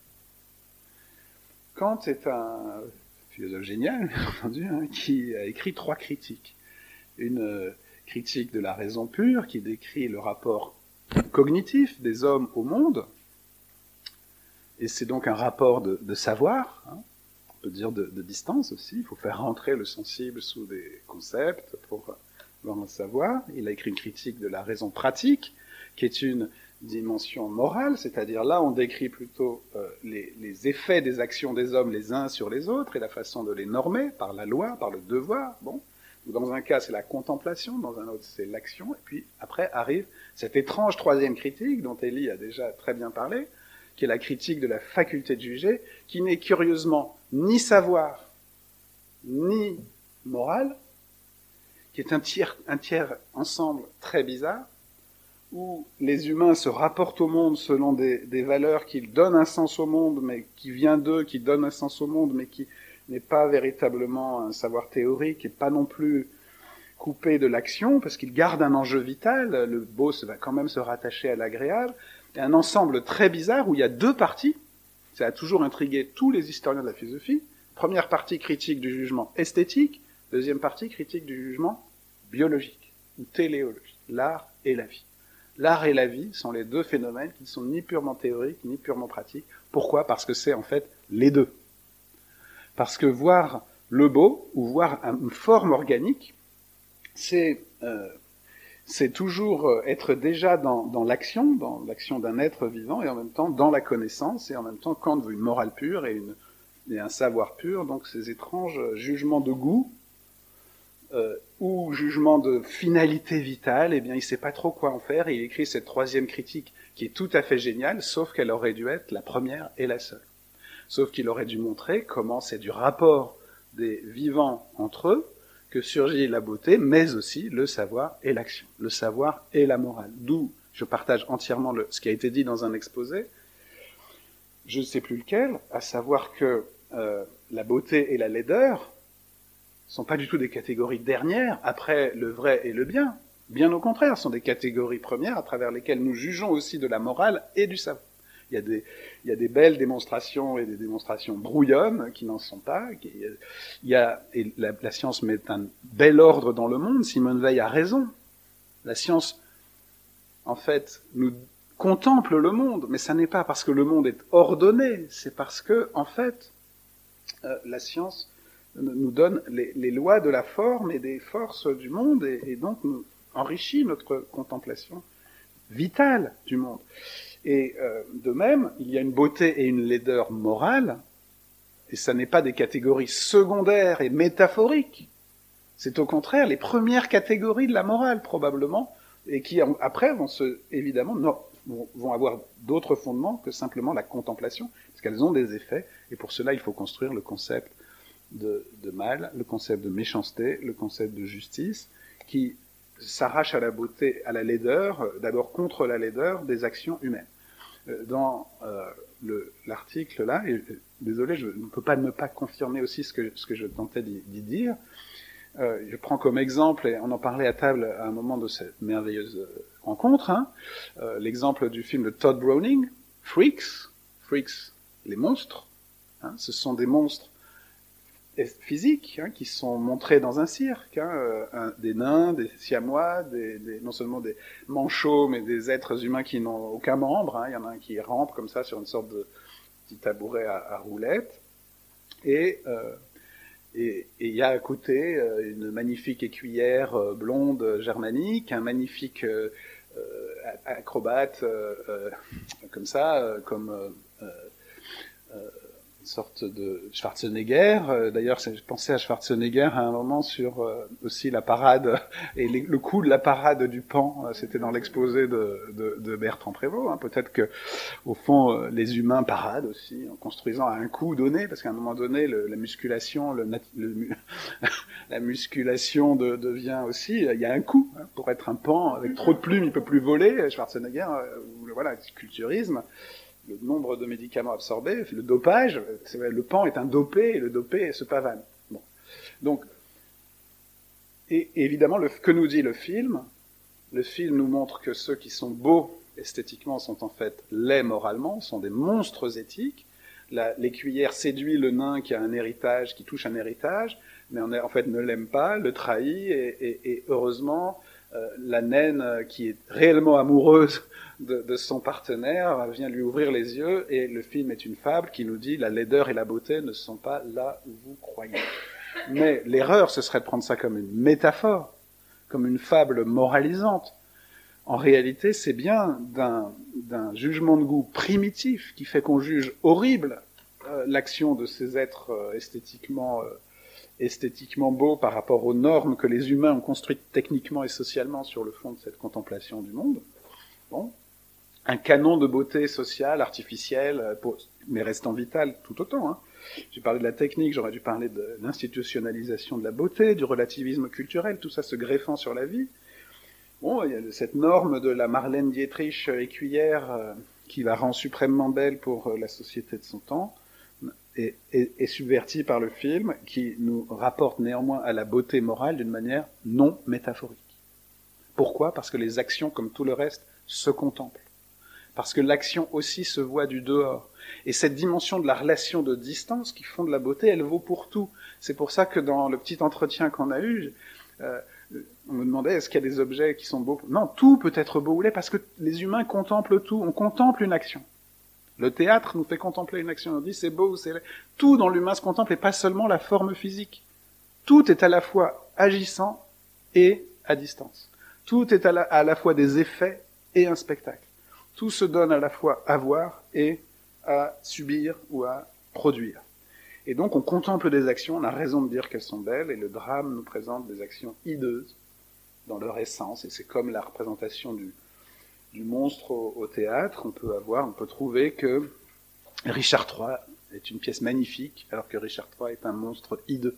Kant est un philosophe génial, bien entendu, qui a écrit 3 critiques. Une critique de la raison pure, qui décrit le rapport cognitif des hommes au monde, et c'est donc un rapport de savoir, on peut dire de distance aussi, il faut faire rentrer le sensible sous des concepts pour avoir un savoir. Il a écrit une critique de la raison pratique, qui est une dimension morale, c'est-à-dire là on décrit plutôt les effets des actions des hommes les uns sur les autres, et la façon de les normer par la loi, par le devoir. Bon. Dans un cas c'est la contemplation, dans un autre c'est l'action, et puis après arrive cette étrange 3e critique, dont Élie a déjà très bien parlé, qui est la critique de la faculté de juger, qui n'est curieusement ni savoir, ni morale, qui est un tiers ensemble très bizarre, où les humains se rapportent au monde selon des valeurs qui donnent un sens au monde, mais qui vient d'eux, qui donnent un sens au monde, mais qui n'est pas véritablement un savoir théorique, et pas non plus coupé de l'action, parce qu'il garde un enjeu vital, le beau va quand même se rattacher à l'agréable, et un ensemble très bizarre où il y a 2 parties, ça a toujours intrigué tous les historiens de la philosophie. Première partie critique du jugement esthétique, deuxième partie critique du jugement biologique, ou téléologique, l'art et la vie. L'art et la vie sont les 2 phénomènes qui ne sont ni purement théoriques, ni purement pratiques. Pourquoi ? Parce que c'est en fait les 2. Parce que voir le beau, ou voir une forme organique, c'est toujours être déjà dans l'action d'un être vivant, et en même temps dans la connaissance, et en même temps Kant veut une morale pure et un savoir pur, donc ces étranges jugements de goût, ou jugements de finalité vitale, eh bien il ne sait pas trop quoi en faire, et il écrit cette 3e critique qui est tout à fait géniale, sauf qu'elle aurait dû être la première et la seule. Sauf qu'il aurait dû montrer comment c'est du rapport des vivants entre eux que surgit la beauté, mais aussi le savoir et l'action, le savoir et la morale. D'où je partage entièrement ce qui a été dit dans un exposé, je ne sais plus lequel, à savoir que la beauté et la laideur sont pas du tout des catégories dernières après le vrai et le bien. Bien au contraire, sont des catégories premières à travers lesquelles nous jugeons aussi de la morale et du savoir. Il y a des belles démonstrations et des démonstrations brouillonnes qui n'en sont pas. Et la science met un bel ordre dans le monde. Simone Veil a raison. La science en fait, nous contemple le monde, mais ça n'est pas parce que le monde est ordonné, c'est parce que, en fait, la science nous donne les lois de la forme et des forces du monde, et donc nous enrichit notre contemplation vitale du monde. Et de même, il y a une beauté et une laideur morale, et ça n'est pas des catégories secondaires et métaphoriques. C'est au contraire les premières catégories de la morale, probablement, et qui, après, évidemment, vont avoir d'autres fondements que simplement la contemplation, parce qu'elles ont des effets, et pour cela, il faut construire le concept de mal, le concept de méchanceté, le concept de justice, qui s'arrache à la beauté, à la laideur, d'abord contre la laideur des actions humaines. Dans l'article là, et désolé, je ne peux pas ne pas confirmer aussi ce que je tentais d'y dire. Je prends comme exemple, et on en parlait à table à un moment de cette merveilleuse rencontre, l'exemple du film de Todd Browning, Freaks, les monstres. Ce sont des monstres physiques qui sont montrés dans un cirque, des nains, des siamois, non seulement des manchots, mais des êtres humains qui n'ont aucun membre. Il y en a un qui rampe comme ça sur une sorte de petit tabouret à roulettes. Et il y a à côté une magnifique écuyère blonde germanique, un magnifique acrobate comme ça, comme une sorte de Schwarzenegger. D'ailleurs, je pensais à Schwarzenegger à un moment sur aussi la parade et le coup de la parade du Pan. C'était dans l'exposé de Bertrand Prévost. Peut-être que, au fond, les humains paradent aussi en construisant à un coup donné, parce qu'à un moment donné, la musculation, la musculation devient aussi. Il y a un coup pour être un Pan avec trop de plumes, il peut plus voler. Schwarzenegger, voilà, culturisme. Le nombre de médicaments absorbés, le dopage, le Pan est un dopé, et le dopé se pavane. Bon. Donc, et évidemment, que nous dit le film nous montre que ceux qui sont beaux esthétiquement sont en fait laids moralement, sont des monstres éthiques. L'écuyère séduit le nain qui a un héritage, qui touche un héritage, mais en fait ne l'aime pas, le trahit, et heureusement, la naine qui est réellement amoureuse de son partenaire vient lui ouvrir les yeux, et le film est une fable qui nous dit la laideur et la beauté ne sont pas là où vous croyez. Mais l'erreur, ce serait de prendre ça comme une métaphore, comme une fable moralisante. En réalité, c'est bien d'un jugement de goût primitif qui fait qu'on juge horrible l'action de ces êtres esthétiquement beaux par rapport aux normes que les humains ont construites techniquement et socialement sur le fond de cette contemplation du monde. Bon. Un canon de beauté sociale, artificielle, mais restant vital tout autant. J'ai parlé de la technique, j'aurais dû parler de l'institutionnalisation de la beauté, du relativisme culturel, tout ça se greffant sur la vie. Bon, il y a cette norme de la Marlène Dietrich écuyère qui la rend suprêmement belle pour la société de son temps, et subvertie par le film, qui nous rapporte néanmoins à la beauté morale d'une manière non métaphorique. Pourquoi ? Parce que les actions, comme tout le reste, se contemplent. Parce que l'action aussi se voit du dehors. Et cette dimension de la relation de distance qui fonde la beauté, elle vaut pour tout. C'est pour ça que dans le petit entretien qu'on a eu, on me demandait est-ce qu'il y a des objets qui sont beaux. Non, tout peut être beau ou laid parce que les humains contemplent tout. On contemple une action. Le théâtre nous fait contempler une action. On dit c'est beau ou c'est laid. Tout dans l'humain se contemple et pas seulement la forme physique. Tout est à la fois agissant et à distance. Tout est à la fois des effets et un spectacle. Tout se donne à la fois à voir et à subir ou à produire. Et donc on contemple des actions, on a raison de dire qu'elles sont belles, et le drame nous présente des actions hideuses dans leur essence, et c'est comme la représentation du monstre au théâtre, on peut trouver que Richard III est une pièce magnifique, alors que Richard III est un monstre hideux,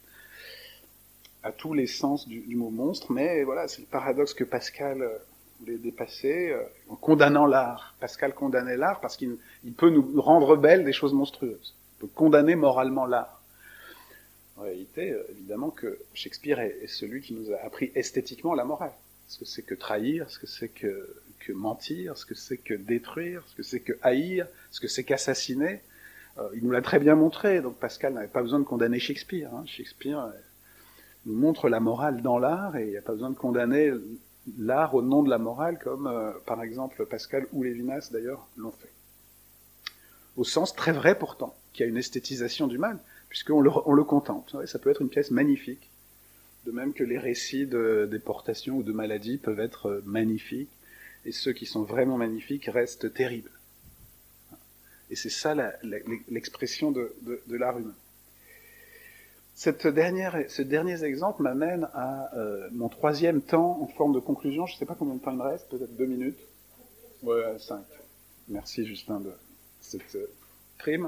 à tous les sens du mot monstre, mais voilà, c'est le paradoxe que Pascal voulait dépasser en condamnant l'art. Pascal condamnait l'art parce qu'il peut nous rendre belles des choses monstrueuses. Il peut condamner moralement l'art. En réalité, évidemment que Shakespeare est celui qui nous a appris esthétiquement la morale. Ce que c'est que trahir, ce que c'est que mentir, ce que c'est que détruire, ce que c'est que haïr, ce que c'est qu'assassiner. Il nous l'a très bien montré, donc Pascal n'avait pas besoin de condamner Shakespeare. Shakespeare nous montre la morale dans l'art et il n'y a pas besoin de condamner l'art au nom de la morale, comme par exemple Pascal ou Lévinas d'ailleurs l'ont fait. Au sens très vrai pourtant, qu'il y a une esthétisation du mal, puisqu'on le contemple. Ouais, ça peut être une pièce magnifique, de même que les récits de déportation ou de maladie peuvent être magnifiques, et ceux qui sont vraiment magnifiques restent terribles. Et c'est ça l'expression de l'art humain. Ces derniers exemples m'amènent à mon troisième temps en forme de conclusion. Je ne sais pas combien de temps il me reste, peut-être 2 minutes. Ouais, 5. Merci Justin de cette prime.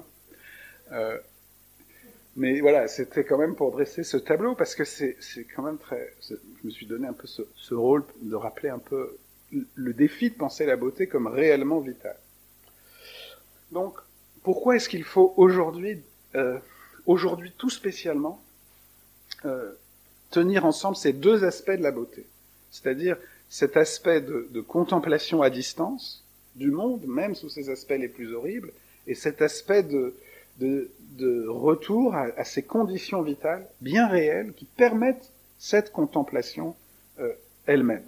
Mais voilà, c'était quand même pour dresser ce tableau, parce que c'est quand même je me suis donné un peu ce rôle de rappeler un peu le défi de penser la beauté comme réellement vitale. Donc, pourquoi est-ce qu'il faut aujourd'hui tout spécialement, tenir ensemble ces deux aspects de la beauté, c'est-à-dire cet aspect de contemplation à distance du monde, même sous ses aspects les plus horribles, et cet aspect de retour à ces conditions vitales bien réelles qui permettent cette contemplation elle-même.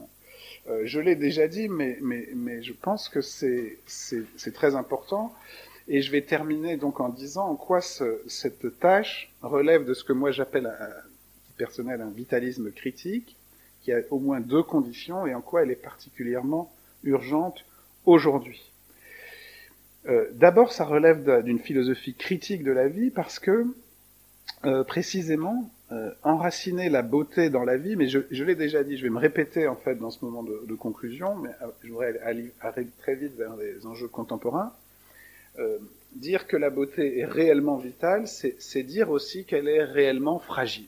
Je l'ai déjà dit, mais je pense que c'est très important. Et je vais terminer donc en disant en quoi cette tâche relève de ce que moi j'appelle personnel un vitalisme critique, qui a au moins 2 conditions, et en quoi elle est particulièrement urgente aujourd'hui. D'abord, ça relève d'une philosophie critique de la vie, parce que, précisément, enraciner la beauté dans la vie, mais je l'ai déjà dit, je vais me répéter en fait dans ce moment de conclusion, mais je voudrais aller très vite vers les enjeux contemporains. Dire que la beauté est réellement vitale, c'est dire aussi qu'elle est réellement fragile.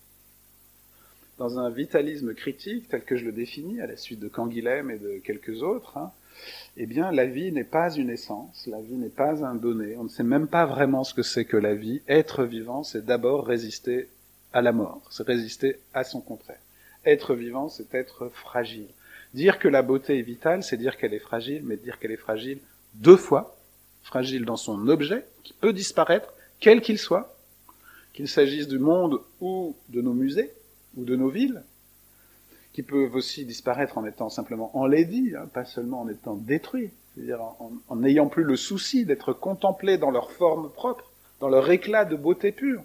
Dans un vitalisme critique, tel que je le définis, à la suite de Canguilhem et de quelques autres, eh bien, la vie n'est pas une essence, la vie n'est pas un donné, on ne sait même pas vraiment ce que c'est que la vie. Être vivant, c'est d'abord résister à la mort, c'est résister à son contraire. Être vivant, c'est être fragile. Dire que la beauté est vitale, c'est dire qu'elle est fragile, mais dire qu'elle est fragile 2 fois, fragile dans son objet, qui peut disparaître, quel qu'il soit, qu'il s'agisse du monde ou de nos musées, ou de nos villes, qui peuvent aussi disparaître en étant simplement enlaidis, pas seulement en étant détruits, c'est-à-dire en n'ayant plus le souci d'être contemplés dans leur forme propre, dans leur éclat de beauté pure.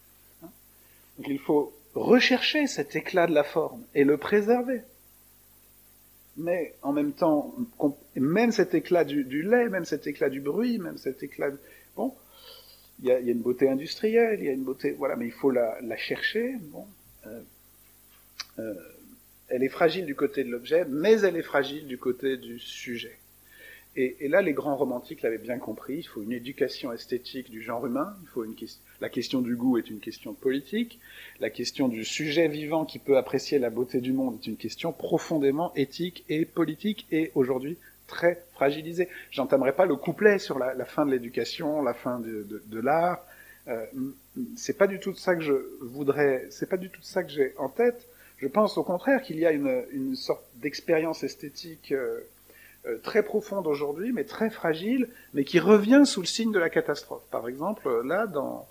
Donc il faut rechercher cet éclat de la forme et le préserver. Mais en même temps, même cet éclat du lait, même cet éclat du bruit, même cet éclat... Bon, il y a une beauté industrielle, il y a une beauté... Voilà, mais il faut la chercher. Bon, elle est fragile du côté de l'objet, mais elle est fragile du côté du sujet. Et là, les grands romantiques l'avaient bien compris, il faut une éducation esthétique du genre humain, la question du goût est une question politique, la question du sujet vivant qui peut apprécier la beauté du monde est une question profondément éthique et politique, et aujourd'hui très fragilisée. J'entamerai pas le couplet sur la fin de l'éducation, la fin de l'art, c'est pas du tout ça que je voudrais, c'est pas du tout ça que j'ai en tête. Je pense au contraire qu'il y a une sorte d'expérience esthétique très profonde aujourd'hui, mais très fragile, mais qui revient sous le signe de la catastrophe. Par exemple, là,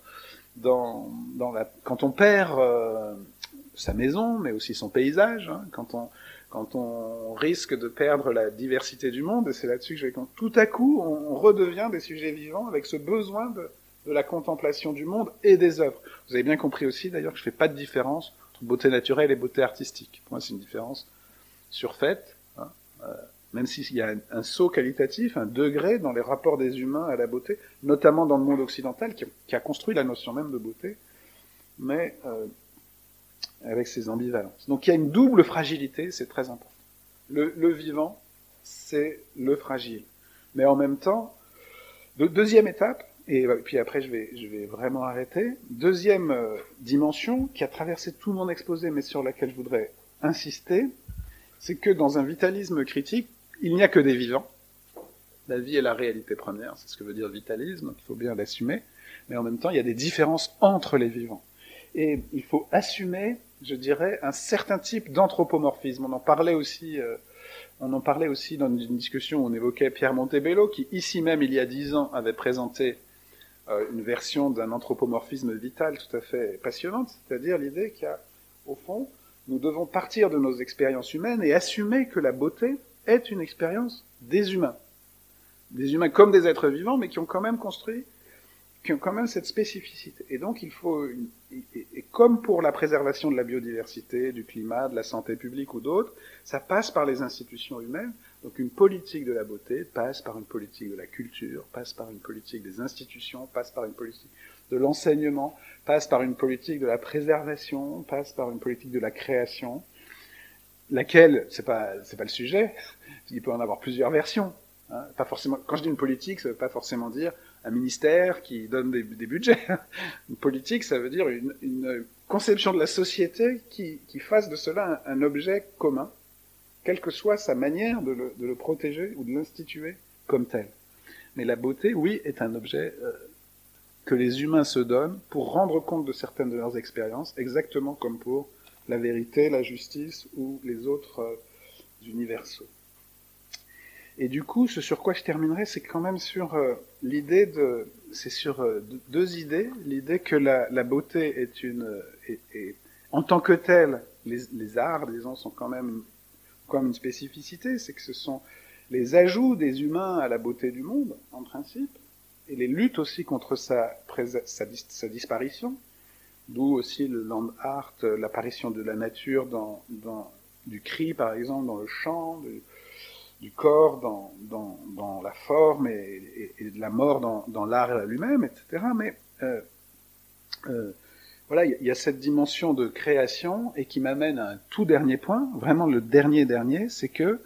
quand on perd sa maison, mais aussi son paysage, quand on risque de perdre la diversité du monde, et c'est là-dessus que tout à coup, on redevient des sujets vivants avec ce besoin de la contemplation du monde et des œuvres. Vous avez bien compris aussi, d'ailleurs, que je ne fais pas de différence entre beauté naturelle et beauté artistique. Pour moi, c'est une différence surfaite, même s'il y a un saut qualitatif, un degré dans les rapports des humains à la beauté, notamment dans le monde occidental, qui a construit la notion même de beauté, mais avec ses ambivalences. Donc il y a une double fragilité, c'est très important. Le vivant, c'est le fragile. Mais en même temps, deuxième étape, et puis après je vais vraiment arrêter, deuxième dimension qui a traversé tout mon exposé, mais sur laquelle je voudrais insister, c'est que dans un vitalisme critique, il n'y a que des vivants. La vie est la réalité première, c'est ce que veut dire vitalisme, donc il faut bien l'assumer, mais en même temps, il y a des différences entre les vivants. Et il faut assumer, je dirais, un certain type d'anthropomorphisme. On en parlait aussi dans une discussion où on évoquait Pierre Montebello, qui ici même, il y a 10 ans, avait présenté une version d'un anthropomorphisme vital tout à fait passionnante, c'est-à-dire l'idée qu'il y a, au fond, Nous devons partir de nos expériences humaines et assumer que la beauté est une expérience des humains. Des humains comme des êtres vivants, mais qui ont quand même cette spécificité. Et donc il faut, et comme pour la préservation de la biodiversité, du climat, de la santé publique ou d'autres, ça passe par les institutions humaines. Donc une politique de la beauté passe par une politique de la culture, passe par une politique des institutions, passe par une politique de l'enseignement, passe par une politique de la préservation, passe par une politique de la création, laquelle, c'est pas le sujet, il peut en avoir plusieurs versions. Hein, pas forcément, quand je dis une politique, ça veut pas forcément dire un ministère qui donne des budgets. Une politique, ça veut dire une conception de la société qui fasse de cela un objet commun, quelle que soit sa manière de le protéger ou de l'instituer comme tel. Mais la beauté, oui, est un objet que les humains se donnent pour rendre compte de certaines de leurs expériences, exactement comme pour la vérité, la justice ou les autres universaux. Et du coup, ce sur quoi je terminerai, c'est quand même sur deux idées. L'idée que la beauté est en tant que telle, les arts, disons, sont quand même comme une spécificité, c'est que ce sont les ajouts des humains à la beauté du monde, en principe, et les luttes aussi contre sa disparition, d'où aussi le land art, l'apparition de la nature du cri, par exemple, dans le chant, du corps dans la forme et de la mort dans l'art lui-même, etc. Mais voilà, il y a cette dimension de création et qui m'amène à un tout dernier point, vraiment le dernier, c'est que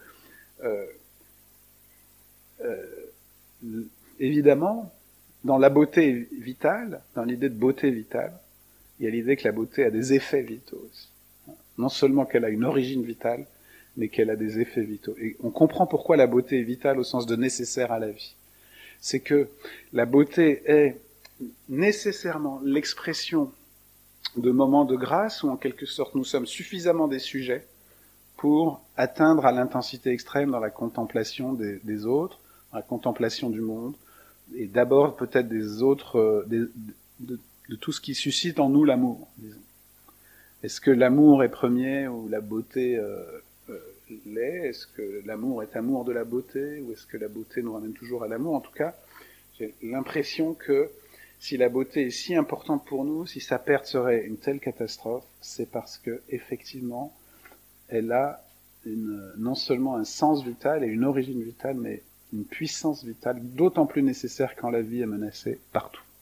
évidemment, dans la beauté vitale, dans l'idée de beauté vitale, il y a l'idée que la beauté a des effets vitaux aussi. Non seulement qu'elle a une origine vitale, mais qu'elle a des effets vitaux. Et on comprend pourquoi la beauté est vitale au sens de nécessaire à la vie. C'est que la beauté est nécessairement l'expression de moments de grâce où en quelque sorte nous sommes suffisamment des sujets pour atteindre à l'intensité extrême dans la contemplation des autres, dans la contemplation du monde, et d'abord peut-être des autres, de tout ce qui suscite en nous l'amour, disons. Est-ce que l'amour est premier ou la beauté l'est? Est-ce que l'amour est amour de la beauté ou est-ce que la beauté nous ramène toujours à l'amour? En tout cas, j'ai l'impression que si la beauté est si importante pour nous, si sa perte serait une telle catastrophe, c'est parce que effectivement, elle a non seulement un sens vital et une origine vitale, mais une puissance vitale d'autant plus nécessaire quand la vie est menacée partout.